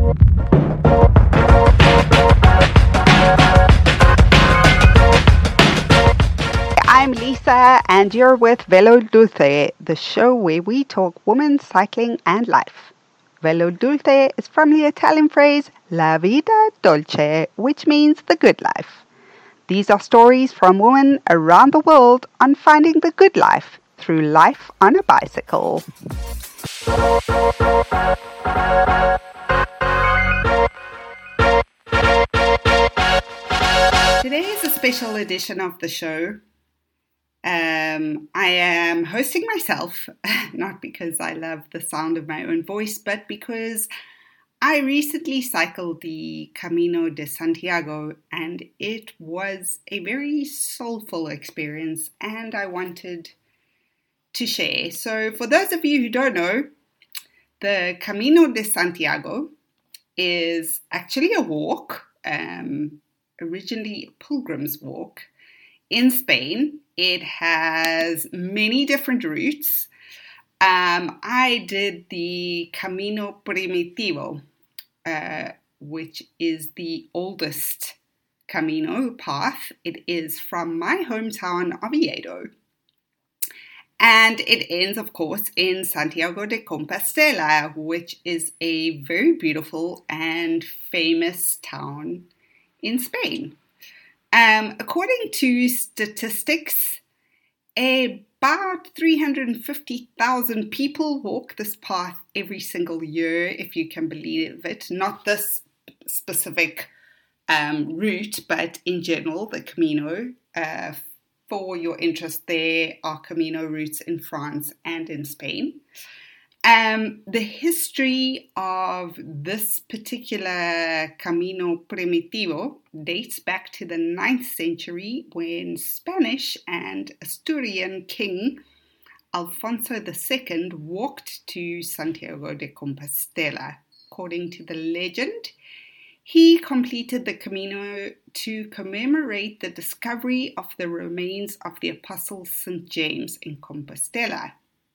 I'm Lisa, and you're with Velo Dulce, the show where we talk women, cycling, and life. Velo Dulce is from the Italian phrase La Vita Dolce, which means the good life. These are stories from women around the world on finding the good life through life on a bicycle. Today is a special edition of the show. I am hosting myself, not because I love the sound of my own voice, but because I recently cycled the Camino de Santiago, and it was a very soulful experience, and I wanted to share. So for those of you who don't know, the Camino de Santiago is actually a walk, originally a pilgrim's walk in Spain. It has many different routes. I did the Camino Primitivo, which is the oldest Camino path. It is from my hometown, Oviedo. And it ends, of course, in Santiago de Compostela, which is a very beautiful and famous town in Spain. According to statistics, about 350,000 people walk this path every single year, if you can believe it. Not this specific route, but in general, the Camino. For your interest, there are Camino routes in France and in Spain. The history of this particular Camino Primitivo dates back to the 9th century when Spanish and Asturian king Alfonso II walked to Santiago de Compostela. According to the legend, he completed the Camino to commemorate the discovery of the remains of the Apostle St. James in Compostela.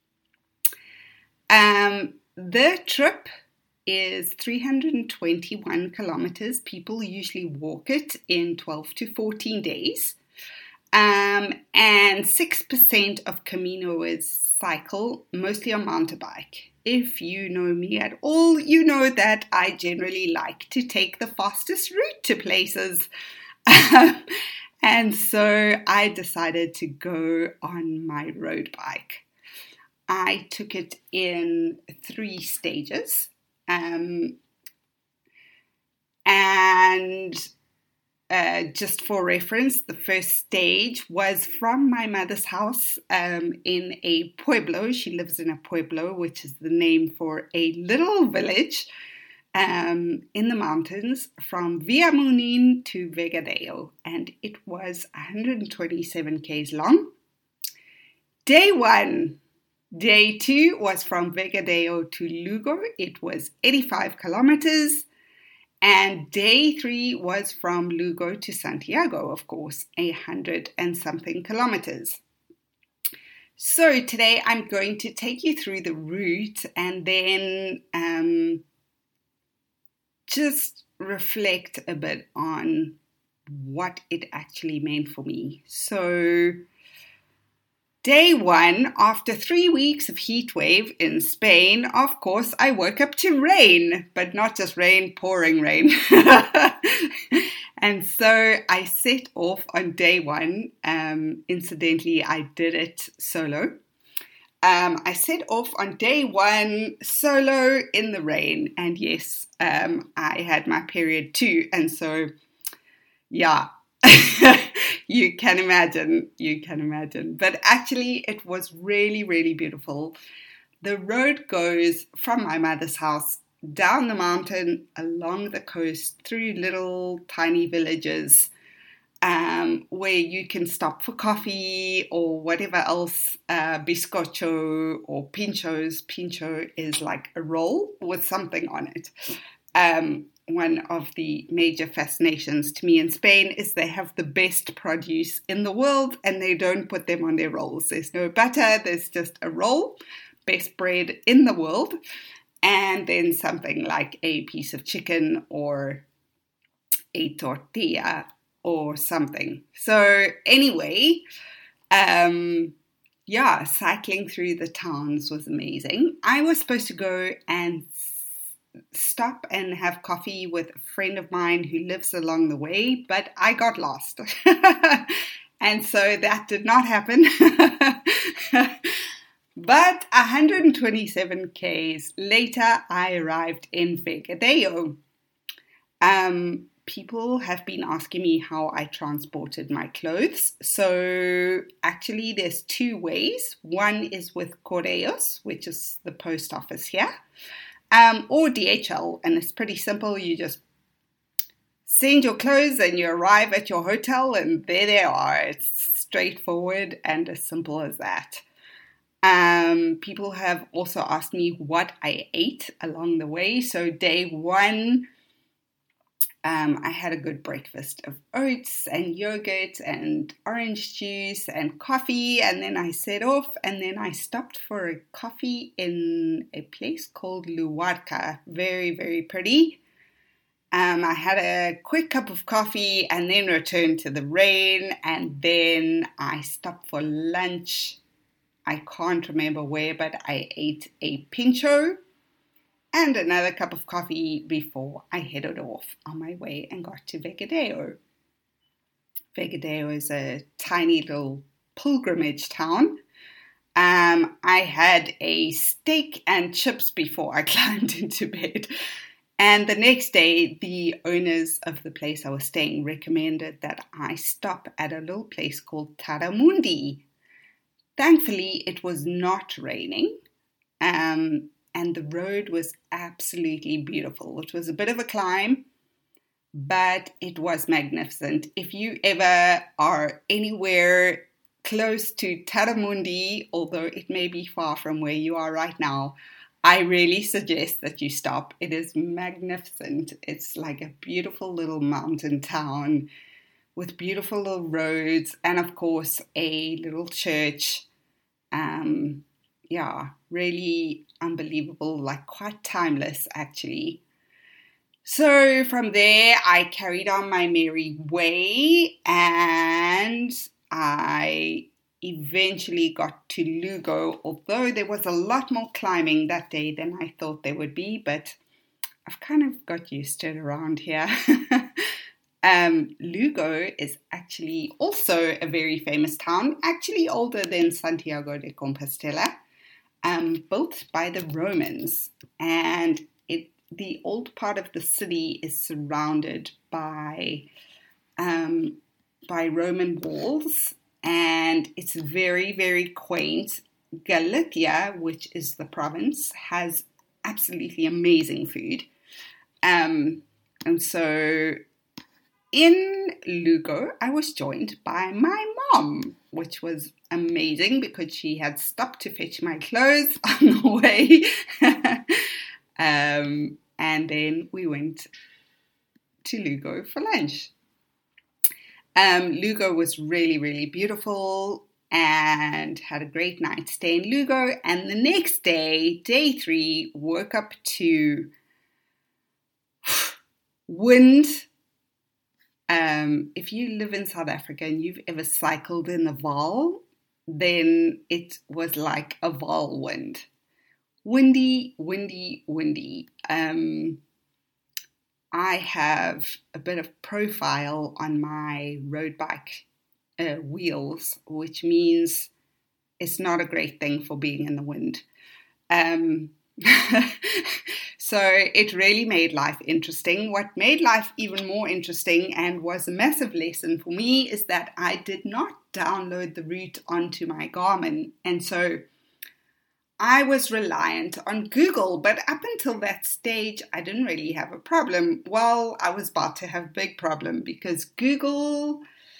The trip is 321 kilometers. People usually walk it in 12 to 14 days. And 6% of Caminoers cycle, mostly on mountain bike. If you know me at all, you know that I generally like to take the fastest route to places. And so I decided to go on my road bike. I took it in 3 stages. Just for reference, the first stage was from my mother's house in a pueblo. She lives in a pueblo, which is the name for a little village in the mountains, from Villamunin to Vegadeo, and it was 127 k's long. Day 1. Day 2 was from Vegadeo to Lugo. It was 85 kilometers. And day 3 was from Lugo to Santiago, of course, 100 and something kilometers. So today I'm going to take you through the route and then just reflect a bit on what it actually meant for me. So day 1, after 3 weeks of heat wave in Spain, of course, I woke up to rain, but not just rain, pouring rain. And so I set off on day 1. Incidentally, I did it solo. I set off on day 1 solo in the rain. And yes, I had my period too. And so, yeah. You can imagine. But actually, it was really, really beautiful. The road goes from my mother's house down the mountain, along the coast, through little tiny villages where you can stop for coffee or whatever else, bizcocho or pinchos. Pincho is like a roll with something on it. One of the major fascinations to me in Spain is they have the best produce in the world and they don't put them on their rolls. There's no butter, there's just a roll, best bread in the world. and then something like a piece of chicken or a tortilla or something. So anyway, cycling through the towns was amazing. I was supposed to go and stop and have coffee with a friend of mine who lives along the way, but I got lost. And so that did not happen. But 127 Ks later, I arrived in Vegadeo. People have been asking me how I transported my clothes. So actually there's two ways. One is with Correios, which is the post office here, or DHL. And it's pretty simple. You just send your clothes and you arrive at your hotel and there they are. It's straightforward and as simple as that. People have also asked me what I ate along the way. So day one, I had a good breakfast of oats and yogurt and orange juice and coffee, and then I set off, and then I stopped for a coffee in a place called Luarca. Very, very pretty. I had a quick cup of coffee and then returned to the rain, and then I stopped for lunch. I can't remember where, but I ate a pincho and another cup of coffee before I headed off on my way and got to Vegadeo. Vegadeo is a tiny little pilgrimage town. I had a steak and chips before I climbed into bed. And the next day, the owners of the place I was staying recommended that I stop at a little place called Taramundi. Thankfully, it was not raining. And the road was absolutely beautiful. It was a bit of a climb, but it was magnificent. If you ever are anywhere close to Taramundi, although it may be far from where you are right now, I really suggest that you stop. It is magnificent. It's like a beautiful little mountain town with beautiful little roads and, of course, a little church. Really unbelievable, like quite timeless actually. So from there I carried on my merry way and I eventually got to Lugo, although there was a lot more climbing that day than I thought there would be, but I've kind of got used to it around here. Lugo is actually also a very famous town, actually older than Santiago de Compostela. Built by the Romans, and the old part of the city is surrounded by Roman walls, and it's very, very quaint. Galicia, which is the province, has absolutely amazing food, and so in Lugo, I was joined by my mom, which was amazing because she had stopped to fetch my clothes on the way. And then we went to Lugo for lunch. Lugo was really, really beautiful and had a great night stay in Lugo. And the next day, day 3, woke up to wind. If you live in South Africa and you've ever cycled in the Vaal, then it was like a Vaal wind. Windy, windy, windy. I have a bit of profile on my road bike wheels, which means it's not a great thing for being in the wind. So it really made life interesting. What made life even more interesting and was a massive lesson for me is that I did not download the route onto my Garmin. And so I was reliant on Google, but up until that stage, I didn't really have a problem. Well, I was about to have a big problem because Google,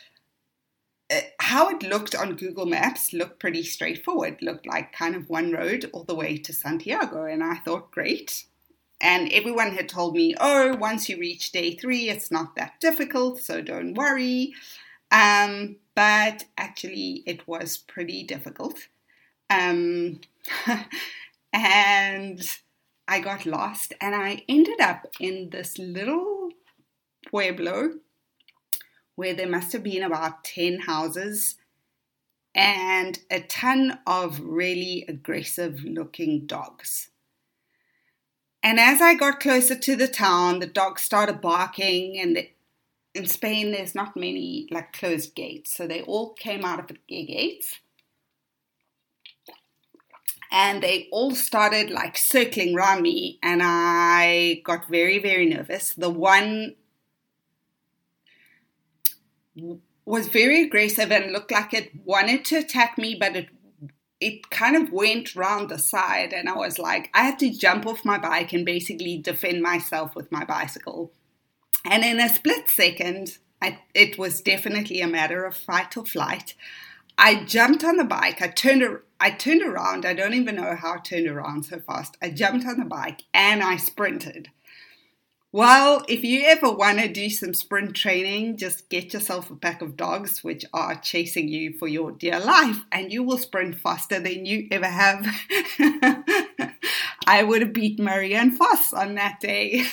how it looked on Google Maps looked pretty straightforward. Looked like kind of one road all the way to Santiago. And I thought, great. And everyone had told me, oh, once you reach day 3, it's not that difficult, so don't worry. But actually, it was pretty difficult. And I got lost and I ended up in this little pueblo where there must have been about 10 houses and a ton of really aggressive looking dogs. And as I got closer to the town, the dogs started barking, and in Spain there's not many like closed gates, so they all came out of the gates and they all started like circling around me, and I got very, very nervous. The one was very aggressive and looked like it wanted to attack me, but it kind of went round the side, and I was like, I had to jump off my bike and basically defend myself with my bicycle. And in a split second, it was definitely a matter of fight or flight. I jumped on the bike. I turned around. I don't even know how I turned around so fast. I jumped on the bike and I sprinted. Well, if you ever want to do some sprint training, just get yourself a pack of dogs which are chasing you for your dear life, and you will sprint faster than you ever have. I would have beat Marianne Vos on that day.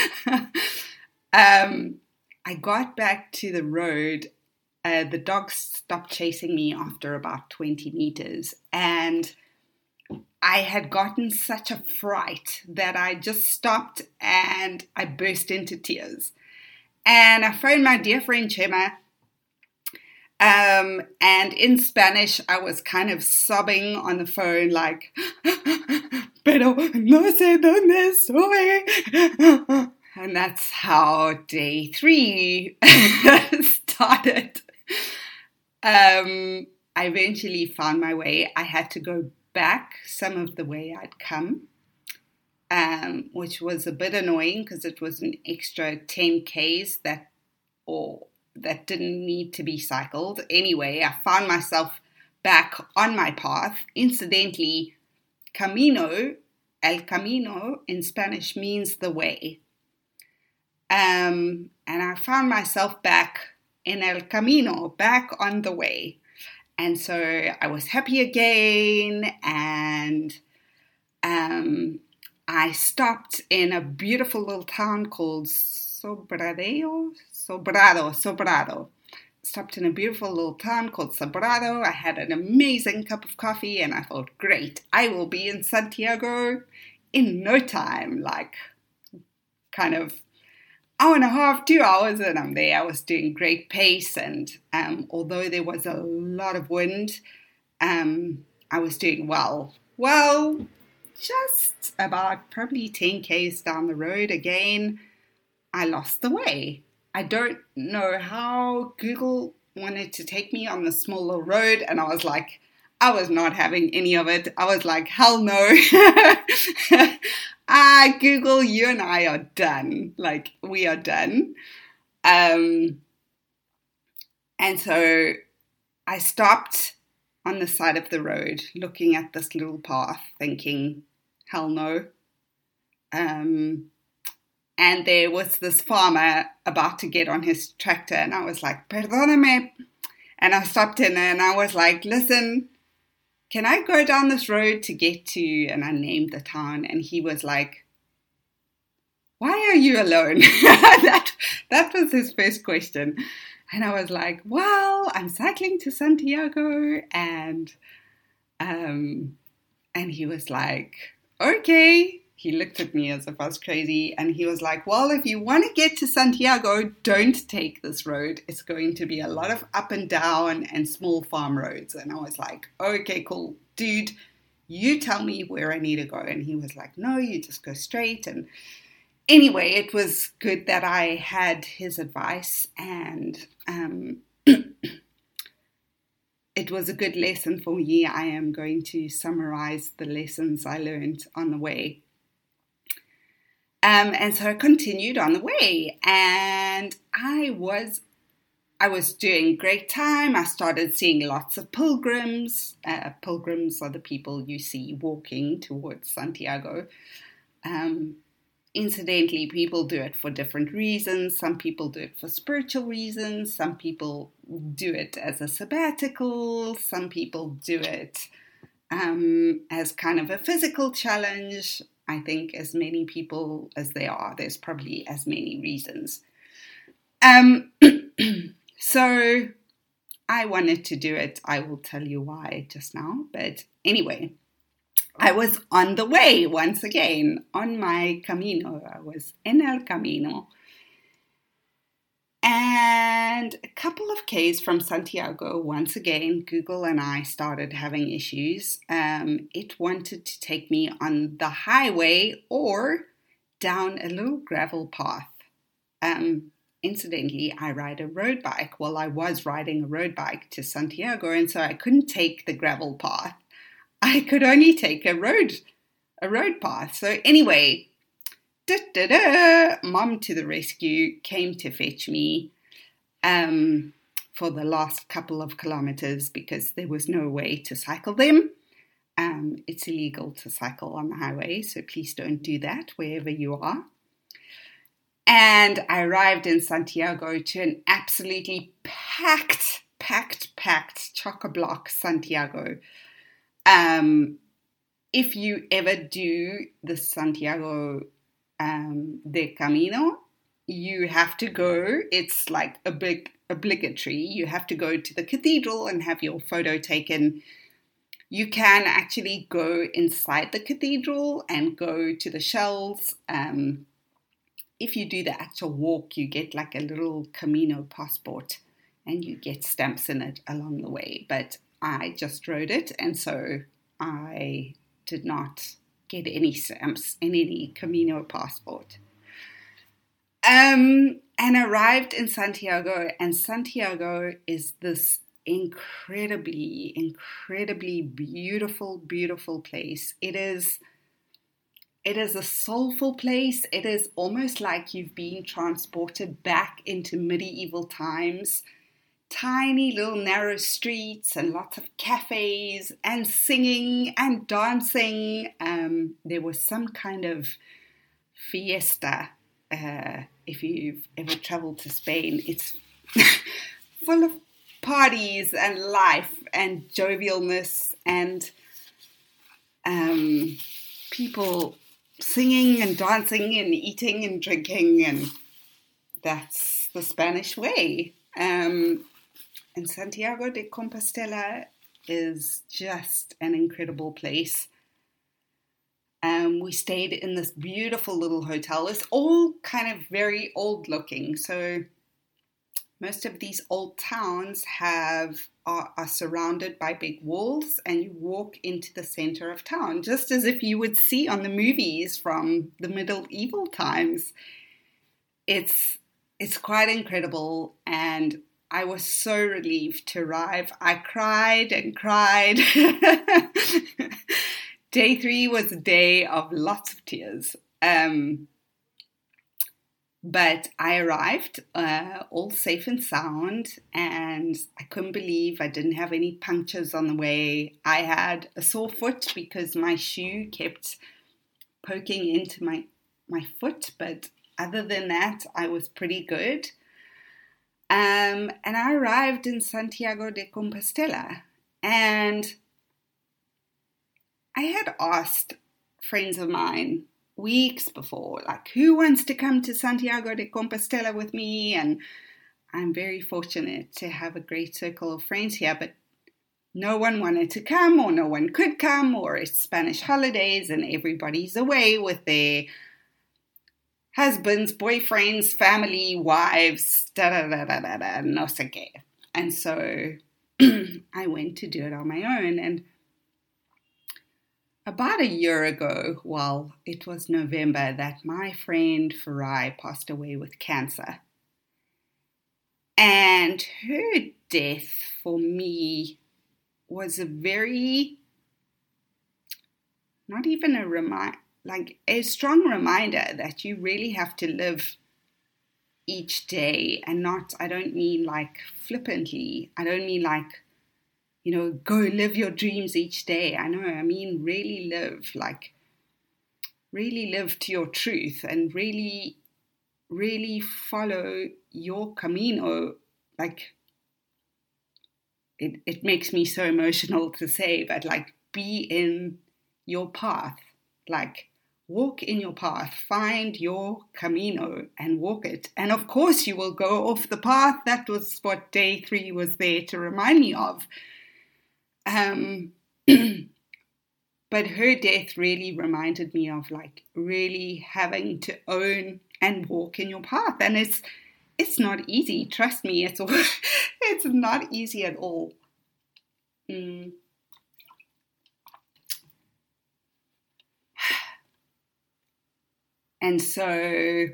I got back to the road. The dogs stopped chasing me after about 20 meters, and I had gotten such a fright that I just stopped and I burst into tears. And I phoned my dear friend Chema, and in Spanish I was kind of sobbing on the phone like, pero no sé dónde estoy. And that's how day 3 started. I eventually found my way. I had to go back some of the way I'd come, which was a bit annoying because it was an extra 10 Ks that didn't need to be cycled. Anyway, I found myself back on my path. Incidentally, el camino in Spanish means the way. And I found myself back in el camino, back on the way. And so I was happy again, and I stopped in a beautiful little town called Sobrado. Stopped in a beautiful little town called Sobrado. I had an amazing cup of coffee, and I thought, great, I will be in Santiago in no time, like kind of hour and a half, 2 hours, and I'm there. I was doing great pace, and although there was a lot of wind, I was doing well. Well, just about probably 10 Ks down the road again, I lost the way. I don't know how Google wanted to take me on the small little road, and I was like, I was not having any of it. I was like, hell no. Google, you and I are done. Like, we are done. And so I stopped on the side of the road, looking at this little path, thinking, hell no. And there was this farmer about to get on his tractor, and I was like, perdóname. And I stopped in and I was like, listen, can I go down this road to get to, and I named the town, and he was like, why are you alone? that was his first question. And I was like, well, I'm cycling to Santiago, and he was like, okay. He looked at me as if I was crazy, and he was like, well, if you want to get to Santiago, don't take this road. It's going to be a lot of up and down and small farm roads. And I was like, okay, cool. Dude, you tell me where I need to go. And he was like, no, you just go straight. And anyway, it was good that I had his advice, and it was a good lesson for me. I am going to summarize the lessons I learned on the way. And so I continued on the way, and I was doing great time. I started seeing lots of pilgrims. Pilgrims are the people you see walking towards Santiago. Incidentally, people do it for different reasons. Some people do it for spiritual reasons. Some people do it as a sabbatical. Some people do it as kind of a physical challenge. I think as many people as there are, there's probably as many reasons. So I wanted to do it. I will tell you why just now. But anyway, I was on the way once again on my Camino. I was in El Camino. And a couple of Ks from Santiago, once again, Google and I started having issues. It wanted to take me on the highway or down a little gravel path. Incidentally, I ride a road bike. Well, I was riding a road bike to Santiago, and so I couldn't take the gravel path. I could only take a road path. So anyway, Mom to the rescue, came to fetch me for the last couple of kilometers because there was no way to cycle them. It's illegal to cycle on the highway, so please don't do that wherever you are. And I arrived in Santiago to an absolutely packed chock-a-block Santiago. If you ever do the Santiago de Camino, you have to go. It's like a big obligatory. You have to go to the cathedral and have your photo taken. You can actually go inside the cathedral and go to the shells. If you do the actual walk, you get like a little Camino passport and you get stamps in it along the way. But I just rode it, and so I did not get any stamps in any Camino passport. And arrived in Santiago, and Santiago is this incredibly beautiful place. It is a soulful place. It is almost like you've been transported back into medieval times. Tiny little narrow streets and lots of cafes and singing and dancing. There was some kind of fiesta. If you've ever traveled to Spain, it's full of parties and life and jovialness and people singing and dancing and eating and drinking, and that's the Spanish way. And Santiago de Compostela is just an incredible place. We stayed in this beautiful little hotel. It's all kind of very old looking. So most of these old towns are surrounded by big walls, and you walk into the center of town, just as if you would see on the movies from the medieval times. It's quite incredible, and I was so relieved to arrive. I cried and cried. Day 3 was a day of lots of tears. But I arrived all safe and sound, and I couldn't believe I didn't have any punctures on the way. I had a sore foot because my shoe kept poking into my foot, but other than that, I was pretty good. And I arrived in Santiago de Compostela, and I had asked friends of mine weeks before, like, who wants to come to Santiago de Compostela with me? And I'm very fortunate to have a great circle of friends here, but no one wanted to come, or no one could come, or it's Spanish holidays and everybody's away with their husbands, boyfriends, family, wives, no sé qué. And so I went to do it on my own. And about a year ago, well, it was November, that my friend Farai passed away with cancer. And her death for me was a very, not even a a strong reminder that you really have to live each day, and not, I don't mean like flippantly, I don't mean like, go live your dreams each day. I mean really live to your truth, and really, really follow your Camino. Like, it makes me so emotional to say, but like, be in your path. Like, Walk in your path, find your camino and walk it. And of course you will go off the path. That was what day 3 was there to remind me of. But her death really reminded me of like really having to own and walk in your path. And it's not easy. Trust me, it's not easy at all. And so,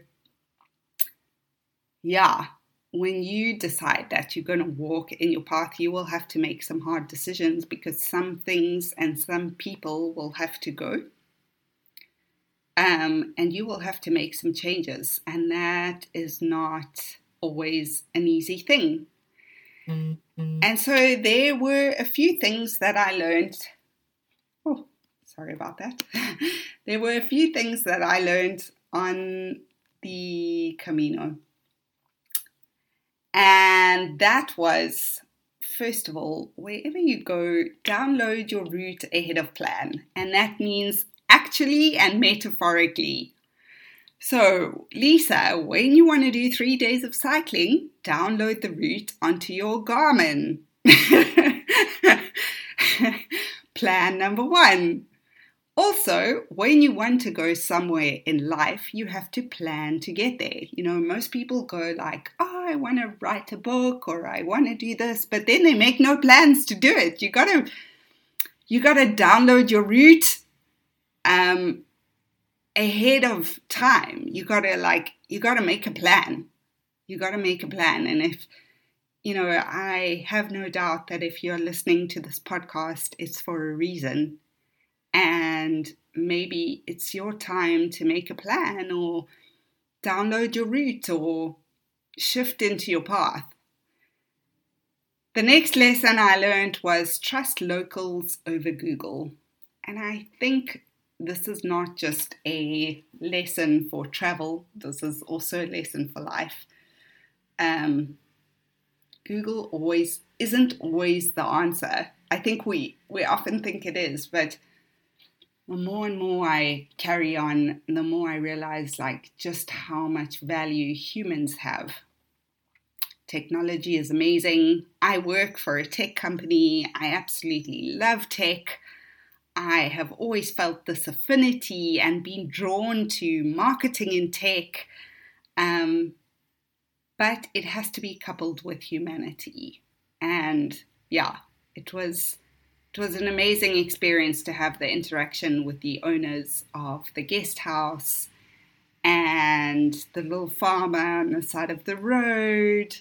yeah, when you decide that you're going to walk in your path, you will have to make some hard decisions because some things and some people will have to go. And you will have to make some changes. And that is not always an easy thing. Mm-hmm. And so there were a few things that I learned. Oh, sorry about that. There were a few things that I learned on the Camino. And that was, first of all, wherever you go, download your route ahead of plan. And that means actually and metaphorically. So, Lisa, when you want to do 3 days of cycling, download the route onto your Garmin. Plan number 1. Also, when you want to go somewhere in life, you have to plan to get there. You know, most people go like, oh, I want to write a book or I want to do this, but then they make no plans to do it. You got to download your route ahead of time. You got to make a plan. You got to make a plan. And if, you know, I have no doubt that if you're listening to this podcast, it's for a reason. And maybe it's your time to make a plan or download your route or shift into your path. The next lesson I learned was trust locals over Google. And I think this is not just a lesson for travel. This is also a lesson for life. Google isn't always the answer. I think we often think it is, but the more and more I carry on, the more I realize like just how much value humans have. Technology is amazing. I work for a tech company. I absolutely love tech. I have always felt this affinity and been drawn to marketing in tech. But it has to be coupled with humanity. And yeah, it was an amazing experience to have the interaction with the owners of the guest house and the little farmer on the side of the road.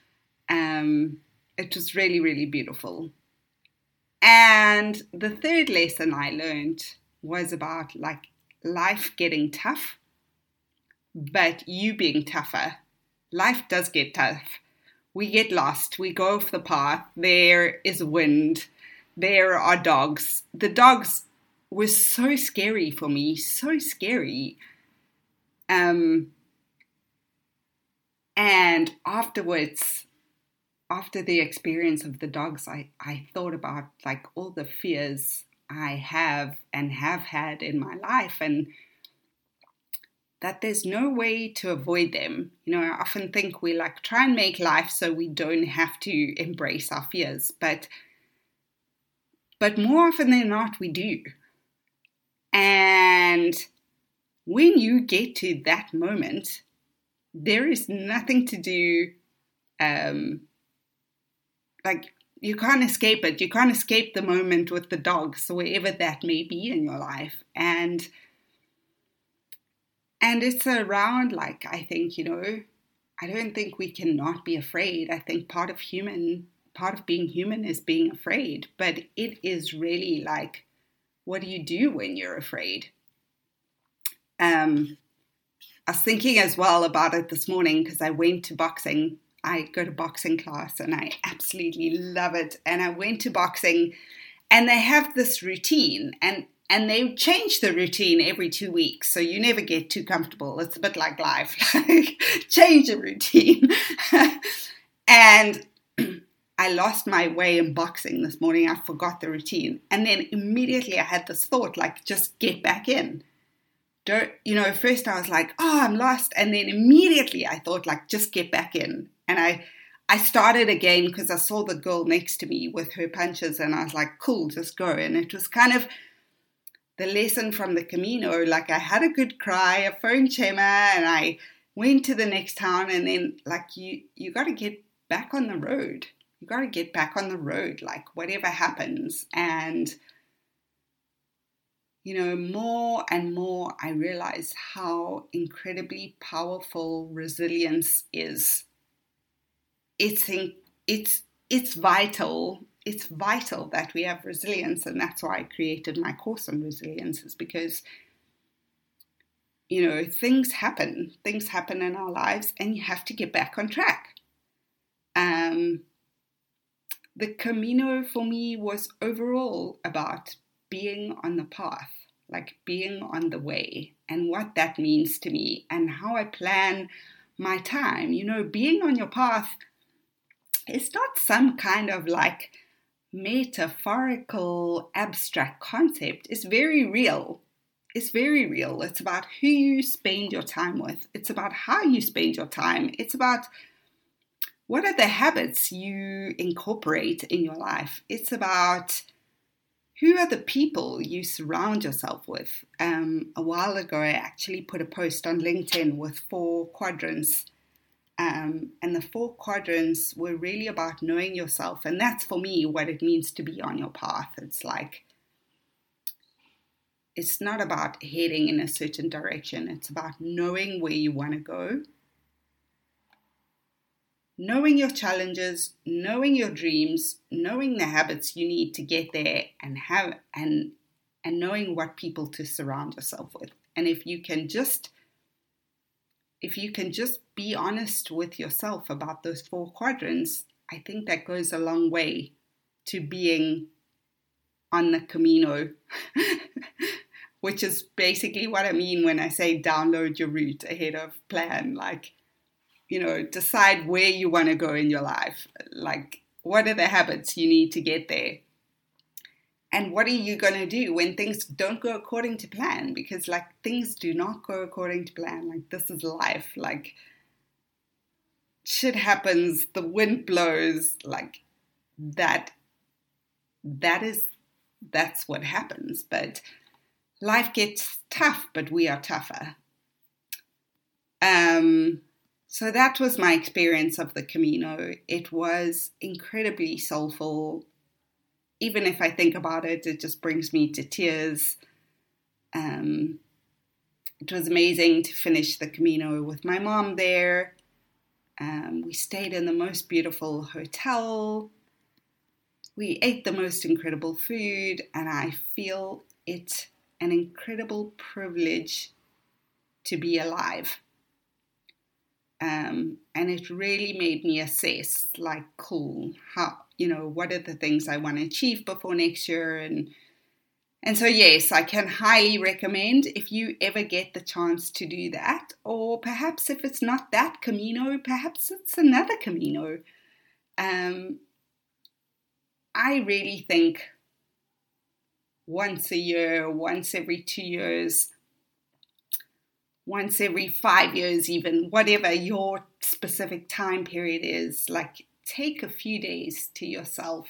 It was really, really beautiful. And the third lesson I learned was about like life getting tough, but you being tougher. Life does get tough. We get lost. We go off the path. There is wind. There are dogs. The dogs were so scary for me, so scary. And afterwards, after the experience of the dogs, I thought about like all the fears I have and have had in my life and that there's no way to avoid them. You know, I often think we like try and make life so we don't have to embrace our fears, but more often than not, we do. And when you get to that moment, there is nothing to do. Like, you can't escape it. You can't escape the moment with the dogs, wherever that may be in your life. And it's around, like, I think, you know, I don't think we cannot be afraid. I think part of being human is being afraid, but it is really like, what do you do when you're afraid? I was thinking as well about it this morning because I went to boxing. I go to boxing class and I absolutely love it. And I went to boxing and they have this routine and they change the routine every 2 weeks. So you never get too comfortable. It's a bit like life, like change the routine. And I lost my way in boxing this morning. I forgot the routine. And then immediately I had this thought, like, just get back in. first I was like, oh, I'm lost. And then immediately I thought, like, just get back in. And I started again because I saw the girl next to me with her punches, and I was like, cool, just go. And it was kind of the lesson from the Camino. Like, I had a good cry, a phone Chema, and I went to the next town. And then, like, you got to get back on the road. You got to get back on the road, like, whatever happens. And more and more I realize how incredibly powerful resilience is. It's vital. It's vital that we have resilience, and that's why I created my course on resilience, is because, things happen. Things happen in our lives, and you have to get back on track. The Camino for me was overall about being on the path, like being on the way, and what that means to me and how I plan my time. Being on your path is not some kind of like metaphorical abstract concept. It's very real. It's very real. It's about who you spend your time with. It's about how you spend your time. It's about what are the habits you incorporate in your life. It's about who are the people you surround yourself with. A while ago, I actually put a post on LinkedIn with 4 quadrants. And the 4 quadrants were really about knowing yourself. And that's, for me, what it means to be on your path. It's like, it's not about heading in a certain direction. It's about knowing where you want to go, knowing your challenges, knowing your dreams, knowing the habits you need to get there, and knowing what people to surround yourself with. And if you can just be honest with yourself about those 4 quadrants, I think that goes a long way to being on the Camino, which is basically what I mean when I say download your route ahead of plan. Like, decide where you want to go in your life. Like, what are the habits you need to get there? And what are you going to do when things don't go according to plan? Because, like, things do not go according to plan. Like, this is life. Like, shit happens, the wind blows, like, that's what happens. But life gets tough, but we are tougher. So that was my experience of the Camino. It was incredibly soulful. Even if I think about it, it just brings me to tears. It was amazing to finish the Camino with my mom there. We stayed in the most beautiful hotel. We ate the most incredible food, and I feel it an incredible privilege to be alive. And it really made me assess, like, cool, how, what are the things I want to achieve before next year? And so, yes, I can highly recommend, if you ever get the chance to do that, or perhaps if it's not that Camino, perhaps it's another Camino. I really think once a year, once every 2 years, once every 5 years even, whatever your specific time period is, like, take a few days to yourself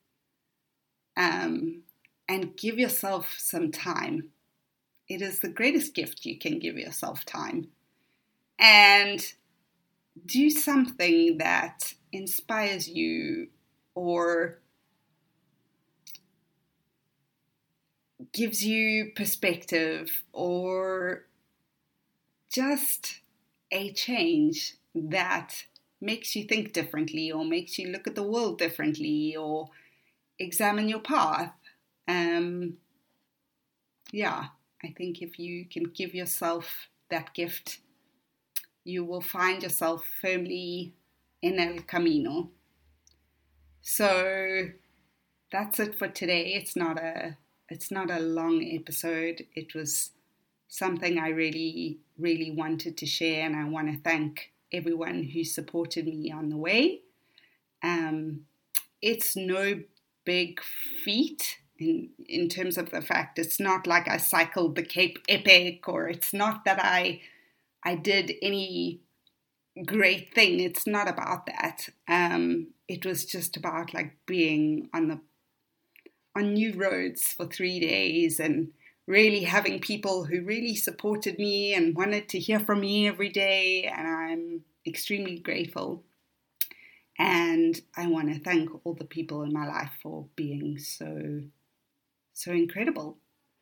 and give yourself some time. It is the greatest gift you can give yourself, time. And do something that inspires you or gives you perspective, or just a change that makes you think differently, or makes you look at the world differently, or examine your path. I think if you can give yourself that gift, you will find yourself firmly in El Camino. So that's it for today. It's not a long episode. It was something I really, really wanted to share, and I want to thank everyone who supported me on the way. It's no big feat in terms of the fact it's not like I cycled the Cape Epic, or it's not that I did any great thing. It's not about that. It was just about like being on new roads for 3 days and really having people who really supported me and wanted to hear from me every day. And I'm extremely grateful. And I want to thank all the people in my life for being so incredible.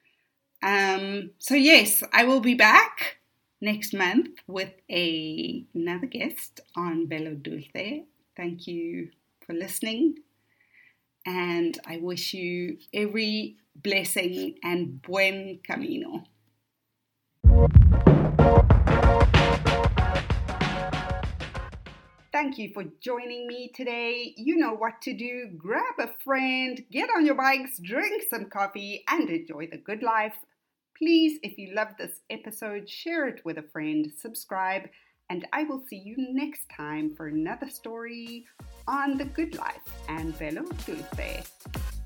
So yes, I will be back next month with another guest on Velo Dulce. Thank you for listening. And I wish you every blessing and buen camino. Thank you for joining me today. You know what to do. Grab a friend, get on your bikes, drink some coffee, and enjoy the good life. Please, if you love this episode, share it with a friend, subscribe, and I will see you next time for another story on the good life and Velo Dulce.